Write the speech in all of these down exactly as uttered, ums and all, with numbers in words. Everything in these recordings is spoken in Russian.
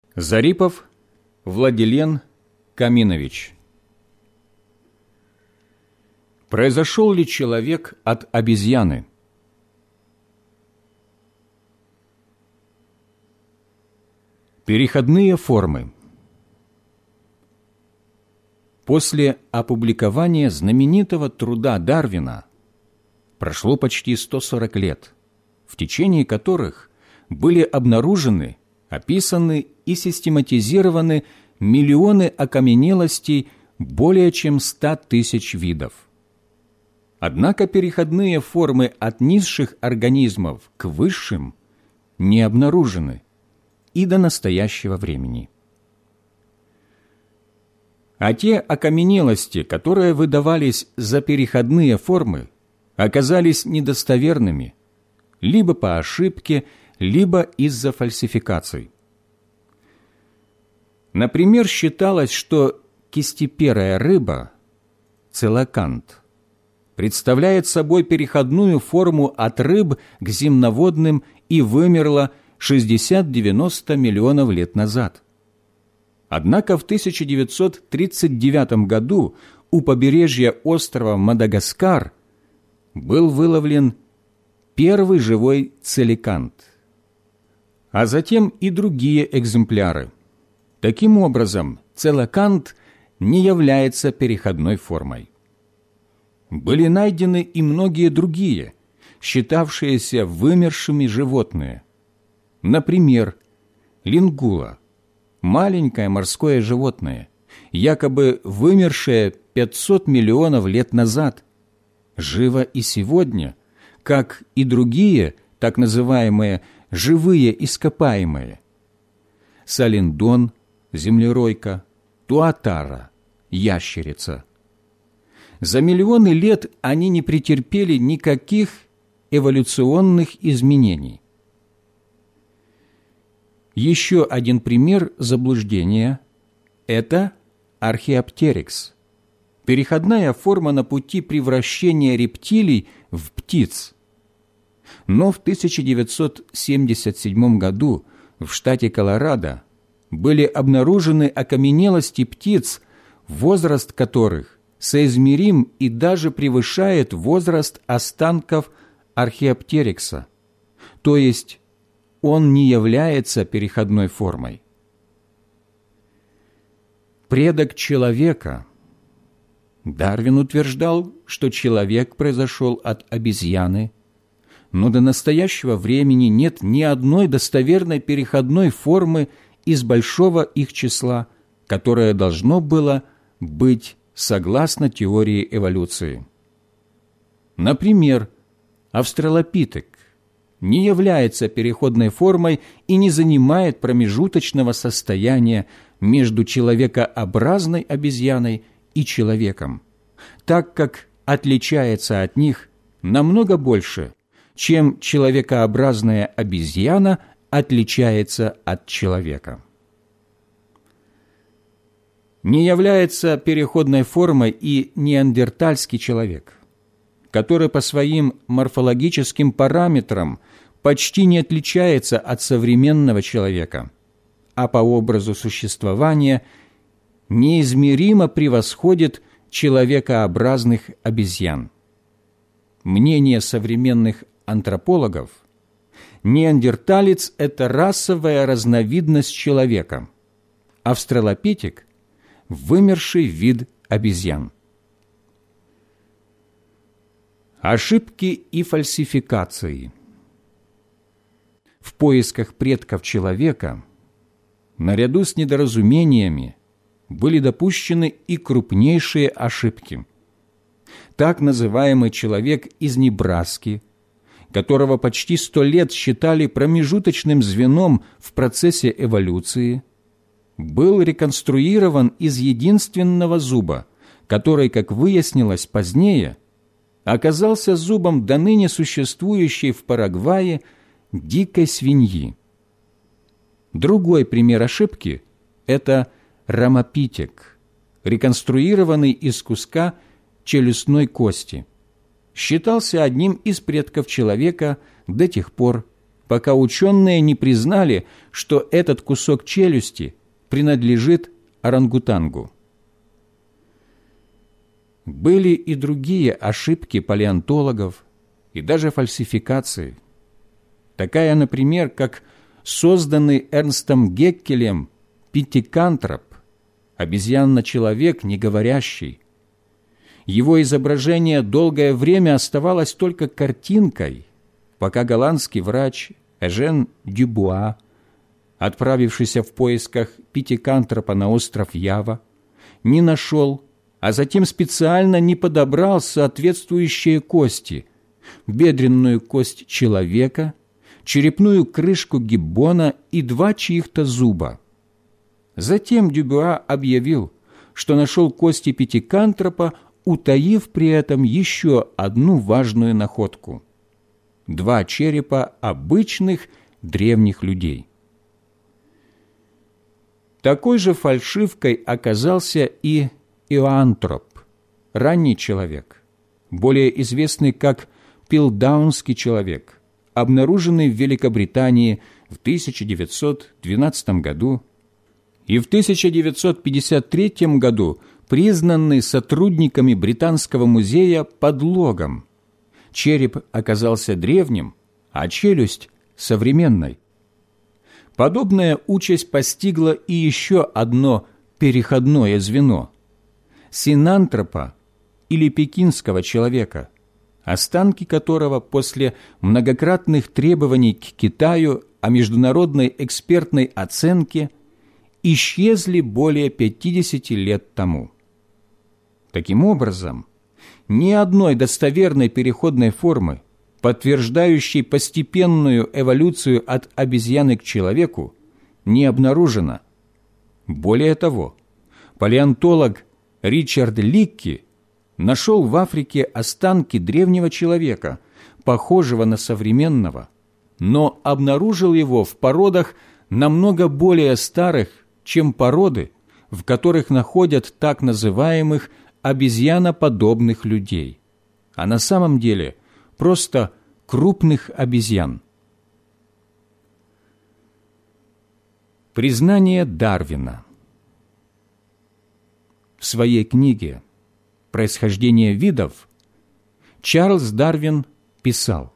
Зарипов Владилен Каминович. Произошел ли человек от обезьяны? Переходные формы. После опубликования знаменитого труда Дарвина прошло почти сто сорок лет, в течение которых были обнаружены, описаны и систематизированы миллионы окаменелостей более чем ста тысяч видов. Однако переходные формы от низших организмов к высшим не обнаружены и до настоящего времени. А те окаменелости, которые выдавались за переходные формы, оказались недостоверными, либо по ошибке, либо из-за фальсификаций. Например, считалось, что кистеперая рыба, целакант, представляет собой переходную форму от рыб к земноводным и вымерла шестьдесят-девяносто миллионов лет назад. Однако в тысяча девятьсот тридцать девятом году у побережья острова Мадагаскар был выловлен первый живой целикант, а затем и другие экземпляры. Таким образом, целикант не является переходной формой. Были найдены и многие другие, считавшиеся вымершими животные. Например, лингула, маленькое морское животное, якобы вымершее пятьсот миллионов лет назад, живо и сегодня, как и другие так называемые живые ископаемые. Салиндон, землеройка, туатара, ящерица. За миллионы лет они не претерпели никаких эволюционных изменений. Еще один пример заблуждения – это археоптерикс, переходная форма на пути превращения рептилий в птиц. Но в тысяча девятьсот семьдесят седьмом году в штате Колорадо были обнаружены окаменелости птиц, возраст которых соизмерим и даже превышает возраст останков археоптерикса, то есть он не является переходной формой. Предок человека. Дарвин утверждал, что человек произошел от обезьяны, но до настоящего времени нет ни одной достоверной переходной формы из большого их числа, которое должно было быть согласно теории эволюции. Например, австралопитек не является переходной формой и не занимает промежуточного состояния между человекообразной обезьяной и человеком, так как отличается от них намного больше, чем человекообразная обезьяна отличается от человека. Не является переходной формой и неандертальский человек, который по своим морфологическим параметрам почти не отличается от современного человека, а по образу существования неизмеримо превосходит человекообразных обезьян. Мнение современных антропологов – неандерталец – это расовая разновидность человека, австралопитек – вымерший вид обезьян. Ошибки и фальсификации. В поисках предков человека, наряду с недоразумениями, были допущены и крупнейшие ошибки. Так называемый человек из Небраски, которого почти сто лет считали промежуточным звеном в процессе эволюции, был реконструирован из единственного зуба, который, как выяснилось позднее, оказался зубом до ныне существующей в Парагвае дикой свиньи. Другой пример ошибки – это ромапитек, реконструированный из куска челюстной кости. Считался одним из предков человека до тех пор, пока ученые не признали, что этот кусок челюсти принадлежит орангутангу. Были и другие ошибки палеонтологов, и даже фальсификации. Такая, например, как созданный Эрнстом Геккелем питекантроп, обезьянно-человек, не говорящий. Его изображение долгое время оставалось только картинкой, пока голландский врач Эжен Дюбуа, отправившийся в поисках питекантропа на остров Ява, не нашел, а затем специально не подобрал соответствующие кости, бедренную кость человека, черепную крышку гиббона и два чьих-то зуба. Затем Дюбуа объявил, что нашел кости питекантропа, утаив при этом еще одну важную находку – два черепа обычных древних людей. Такой же фальшивкой оказался и иоантроп, ранний человек, более известный как пилдаунский человек, обнаруженный в Великобритании в тысяча девятьсот двенадцатом году и в тысяча девятьсот пятьдесят третьем году признанный сотрудниками Британского музея подлогом. Череп оказался древним, а челюсть – современной. Подобная участь постигла и еще одно переходное звено – синантропа или пекинского человека, останки которого после многократных требований к Китаю о международной экспертной оценке исчезли более пятидесяти лет тому. Таким образом, ни одной достоверной переходной формы, подтверждающей постепенную эволюцию от обезьяны к человеку, не обнаружено. Более того, палеонтолог Ричард Ликки нашел в Африке останки древнего человека, похожего на современного, но обнаружил его в породах намного более старых, чем породы, в которых находят так называемых обезьяноподобных людей, а на самом деле просто крупных обезьян. Признание Дарвина. В своей книге «Происхождение видов» Чарльз Дарвин писал: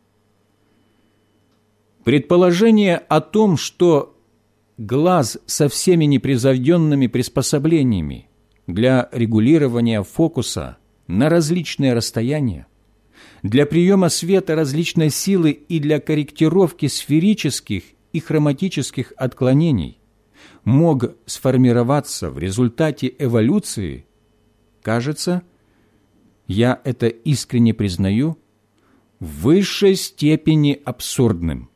«Предположение о том, что глаз со всеми непревзойденными приспособлениями для регулирования фокуса на различные расстояния, для приема света различной силы и для корректировки сферических и хроматических отклонений мог сформироваться в результате эволюции, кажется, я это искренне признаю, в высшей степени абсурдным».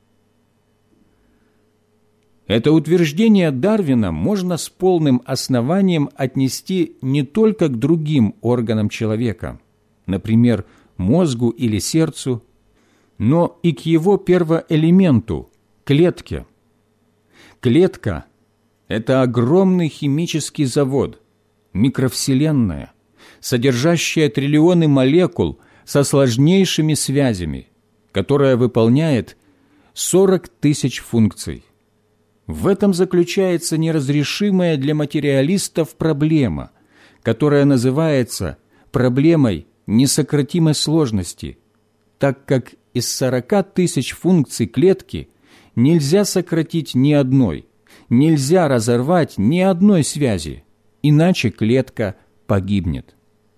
Это утверждение Дарвина можно с полным основанием отнести не только к другим органам человека, например, мозгу или сердцу, но и к его первоэлементу – клетке. Клетка – это огромный химический завод, микровселенная, содержащая триллионы молекул со сложнейшими связями, которая выполняет сорок тысяч функций. В этом заключается неразрешимая для материалистов проблема, которая называется проблемой несократимой сложности, так как из сорока тысяч функций клетки нельзя сократить ни одной, нельзя разорвать ни одной связи, иначе клетка погибнет.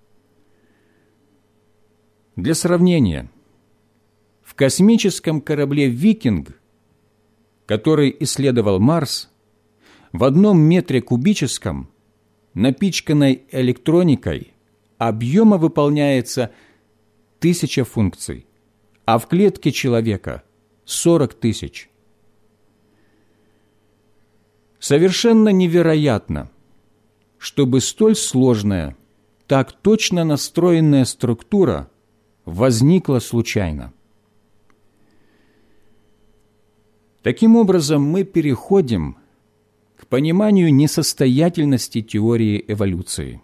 Для сравнения, в космическом корабле «Викинг», который исследовал Марс, в одном метре кубическом, напичканной электроникой, объема выполняется тысяча функций, а в клетке человека – сорок тысяч. Совершенно невероятно, чтобы столь сложная, так точно настроенная структура возникла случайно. Таким образом, мы переходим к пониманию несостоятельности теории эволюции.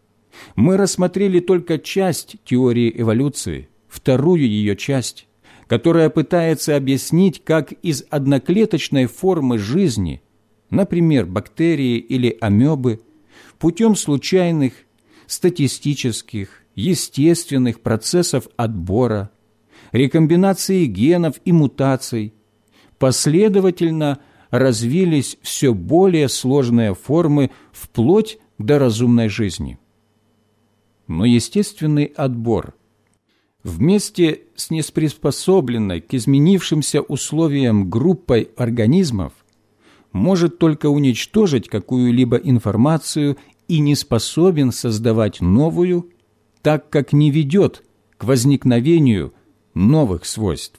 Мы рассмотрели только часть теории эволюции, вторую ее часть, которая пытается объяснить, как из одноклеточной формы жизни, например, бактерии или амебы, путем случайных, статистических, естественных процессов отбора, рекомбинации генов и мутаций, последовательно развились все более сложные формы вплоть до разумной жизни. Но естественный отбор вместе с несприспособленной к изменившимся условиям группой организмов может только уничтожить какую-либо информацию и не способен создавать новую, так как не ведет к возникновению новых свойств.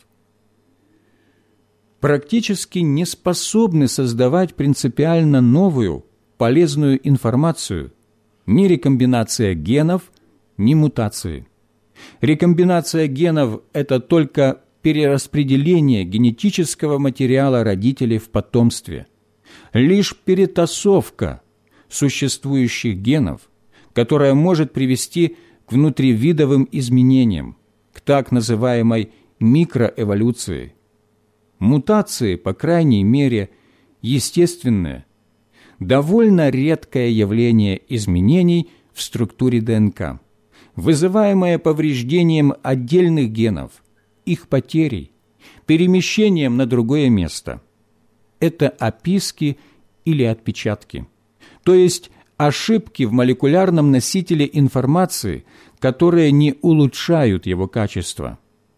Практически не способны создавать принципиально новую, полезную информацию ни рекомбинация генов, ни мутации. Рекомбинация генов – это только перераспределение генетического материала родителей в потомстве, лишь перетасовка существующих генов, которая может привести к внутривидовым изменениям, к так называемой микроэволюции. Мутации, по крайней мере, естественное, довольно редкое явление изменений в структуре ДНК, вызываемое повреждением отдельных генов, их потерей, перемещением на другое место. Это описки или отпечатки, то есть ошибки в молекулярном носителе информации, которые не улучшают его качество.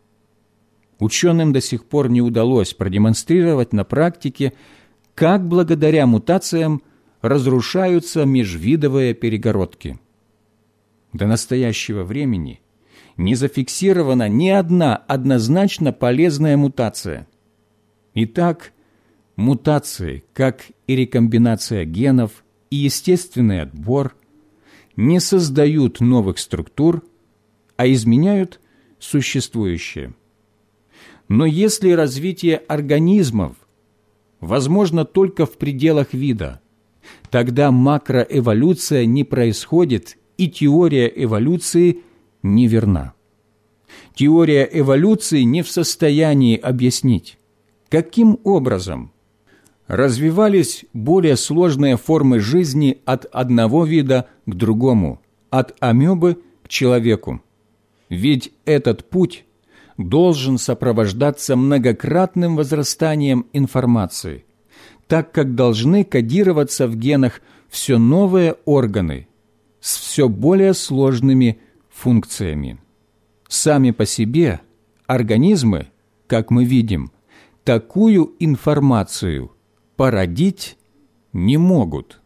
Ученым до сих пор не удалось продемонстрировать на практике, как благодаря мутациям разрушаются межвидовые перегородки. До настоящего времени не зафиксирована ни одна однозначно полезная мутация. Итак, мутации, как и рекомбинация генов и естественный отбор, не создают новых структур, а изменяют существующие. Но если развитие организмов возможно только в пределах вида, тогда макроэволюция не происходит, и теория эволюции неверна. Теория эволюции не в состоянии объяснить, каким образом развивались более сложные формы жизни от одного вида к другому, от амебы к человеку. Ведь этот путь должен сопровождаться многократным возрастанием информации, так как должны кодироваться в генах все новые органы с все более сложными функциями. Сами по себе организмы, как мы видим, такую информацию породить не могут.